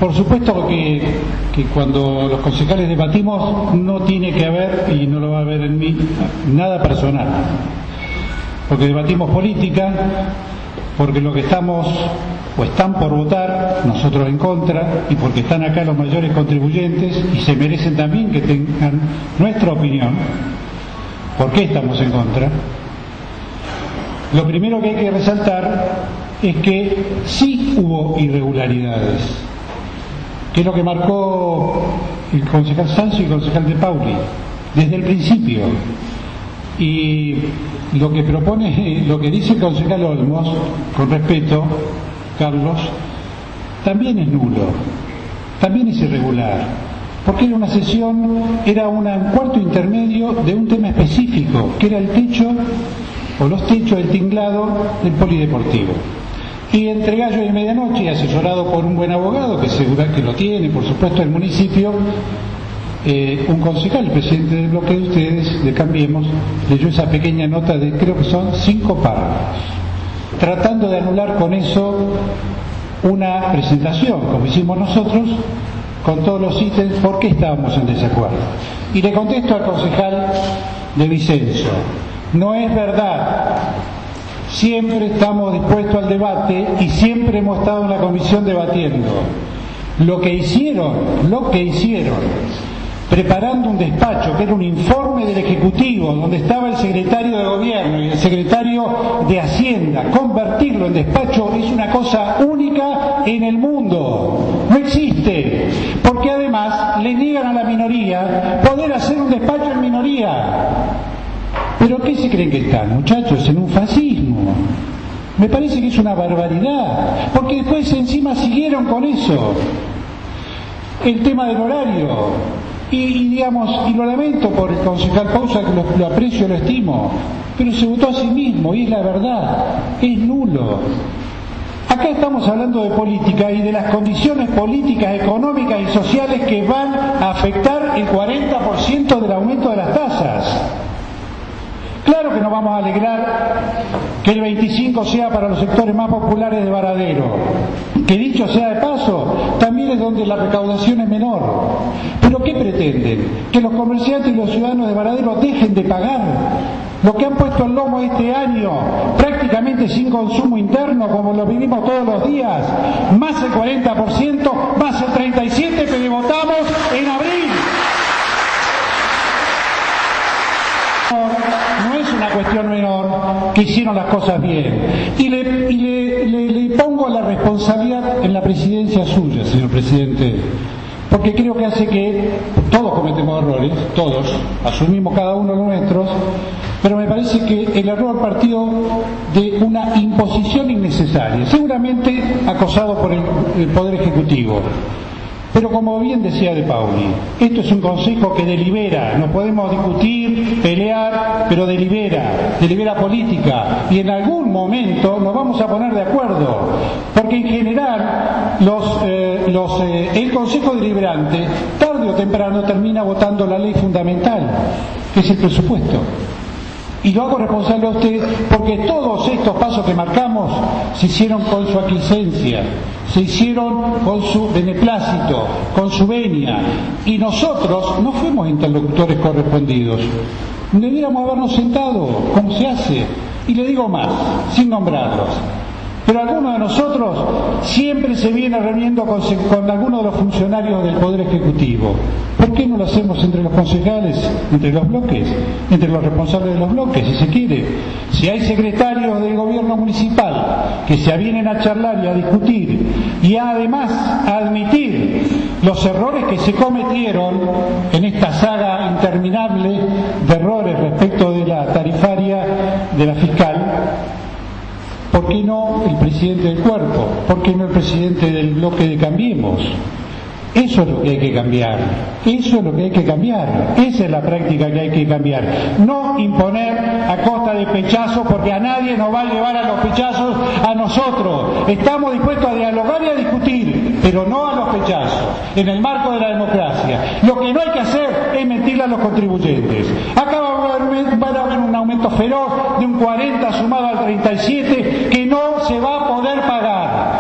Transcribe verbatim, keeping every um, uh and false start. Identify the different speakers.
Speaker 1: Por supuesto que, que cuando los concejales debatimos no tiene que haber, y no lo va a haber en mí, nada personal. Porque debatimos política, porque lo que estamos o están por votar, nosotros en contra, y porque están acá los mayores contribuyentes y se merecen también que tengan nuestra opinión. ¿Por qué estamos en contra? Lo primero que hay que resaltar es que sí hubo irregularidades, que es lo que marcó el concejal Sancho y el concejal De Pauli desde el principio. Y lo que propone, lo que dice el concejal Olmos, con respeto, Carlos, también es nulo, también es irregular, porque era una sesión, era una, un cuarto intermedio de un tema específico, que era el techo o los techos del tinglado del polideportivo. Y entre gallo y medianoche, asesorado por un buen abogado, que segura que lo tiene, por supuesto, el municipio, eh, un concejal, el presidente del bloque de ustedes, de Cambiemos, leyó esa pequeña nota de, creo que son cinco párrafos, tratando de anular con eso una presentación, como hicimos nosotros, con todos los ítems, por qué estábamos en desacuerdo. Y le contesto al concejal de Vicenzo, no es verdad. Siempre estamos dispuestos al debate y siempre hemos estado en la comisión debatiendo. Lo que hicieron, lo que hicieron, preparando un despacho que era un informe del Ejecutivo, donde estaba el secretario de Gobierno y el secretario de Hacienda, convertirlo en despacho es una cosa única en el mundo. No existe, porque además le niegan a la minoría poder hacer un despacho en minoría. ¿Pero qué se creen que están, muchachos? En un fascismo. Me parece que es una barbaridad, porque después encima siguieron con eso. El tema del horario. Y, y digamos, y lo lamento por el concejal Pausa, que lo, lo aprecio, lo estimo, pero se votó a sí mismo, y es la verdad, es nulo. Acá estamos hablando de política y de las condiciones políticas, económicas y sociales que van a afectar el cuarenta por ciento del aumento de las tasas. Claro que nos vamos a alegrar que el veinticinco sea para los sectores más populares de Varadero, que dicho sea de paso, también es donde la recaudación es menor. ¿Pero qué pretenden? ¿Que los comerciantes y los ciudadanos de Varadero dejen de pagar lo que han puesto el lomo este año, prácticamente sin consumo interno, como lo vivimos todos los días? Más el cuarenta por ciento, más el treinta y siete por ciento que votamos en abril. No es una cuestión menor que hicieron las cosas bien. Y le, y le, le, le pongo la responsabilidad en la presidencia suya, señor presidente, porque creo que hace que todos cometemos errores, todos, asumimos cada uno los nuestros, pero me parece que el error partió de una imposición innecesaria, seguramente acosado por el, el Poder Ejecutivo. Pero como bien decía De Pauli, esto es un consejo que delibera, no podemos discutir, pelear, pero delibera, delibera política, y en algún momento nos vamos a poner de acuerdo, porque en general los, eh, los, eh, el consejo deliberante tarde o temprano termina votando la ley fundamental, que es el presupuesto. Y lo hago responsable a usted porque todos estos pasos que marcamos se hicieron con su aquiescencia, se hicieron con su beneplácito, con su venia, y nosotros no fuimos interlocutores correspondidos. Debiéramos habernos sentado, como se hace, y le digo más, sin nombrarlos. Pero algunos de nosotros siempre se viene reuniendo con, con algunos de los funcionarios del Poder Ejecutivo. ¿Por qué no lo hacemos entre los concejales, entre los bloques, entre los responsables de los bloques, si se quiere? Si hay secretarios del gobierno municipal que se avienen a charlar y a discutir y además a admitir los errores que se cometieron en esta saga interminable de errores respecto de la tarifaria de la fiscal, ¿por qué no el presidente del cuerpo? ¿Por qué no el presidente del bloque de Cambiemos? Eso es lo que hay que cambiar, eso es lo que hay que cambiar, esa es la práctica que hay que cambiar. No imponer a costa de pechazos, porque a nadie nos va a llevar a los pechazos a nosotros. Estamos dispuestos a dialogar y a discutir, pero no a los pechazos, en el marco de la democracia. Lo que no hay que hacer es mentirle a los contribuyentes. Acá va a haber, va a haber un aumento feroz de un cuarenta sumado al treinta y siete que no se va a poder pagar.